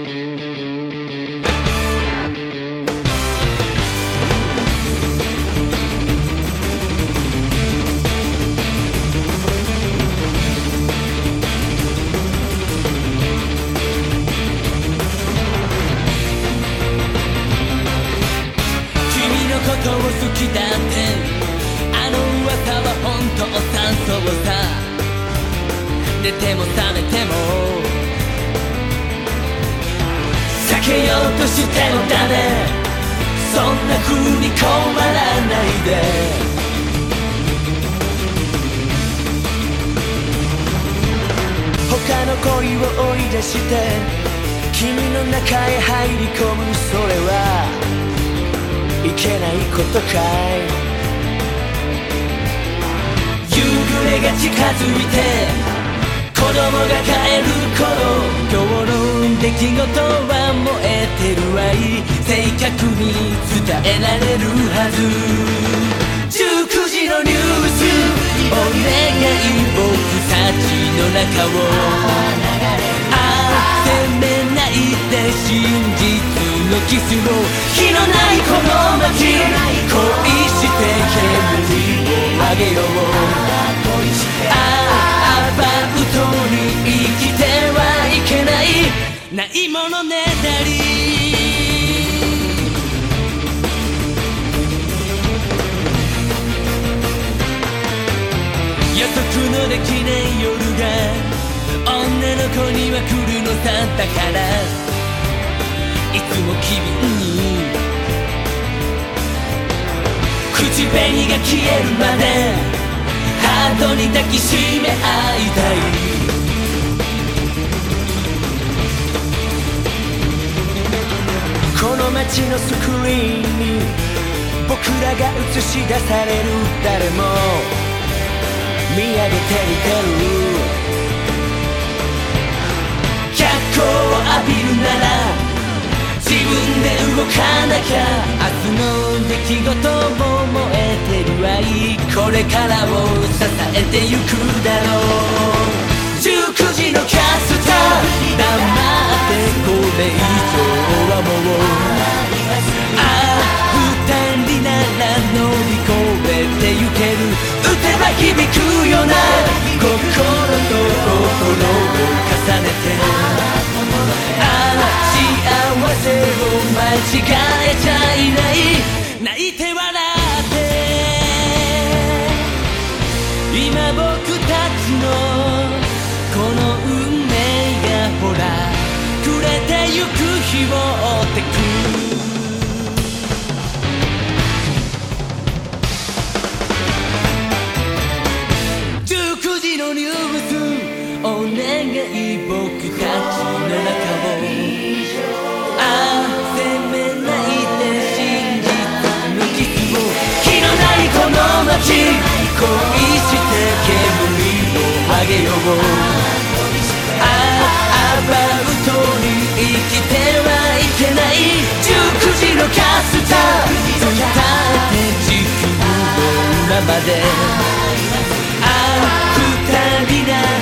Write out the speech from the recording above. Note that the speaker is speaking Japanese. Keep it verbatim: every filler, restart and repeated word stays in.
好きだってあの噂は本当さそうさ寝ても覚めても避けようとしてもダメそんな風に困らないで他の恋を追い出して君の中へ入り込むそれはいけないことかい夕暮れが近づいて子供が帰る頃今日の出来事は燃えてる愛正確に伝えられるはずじゅうくじのニュースお願い僕たちの中をあ責めないで真実のキスを火のないこの街恋して煙をあげようアバウトに生きてはいけないないものねだり予測のできない夜が女の子には来るのさだからいつも機敏に口紅が消えるまでハートに抱きしめ合いたいこの街のスクリーンに僕らが映し出される誰も見上げてる脚光を浴びるなら自分で動かなきゃ明日の出来事も燃えてる愛これからを支えてゆくだろうじゅうくじのキャスター黙ってこれ以上はもうああ二人なら乗り越えてゆける打てば響くような心と心を重ねて幸せを間違えちゃいない泣いて笑って今僕たちのこの運命がほら暮れてゆく日を追ってくじゅうくじのニュースお願い僕たちの中を恋して煙をあげようああアバウトに生きてはいけないじゅうくじのキャスター伝えて地球の裏までああ二人な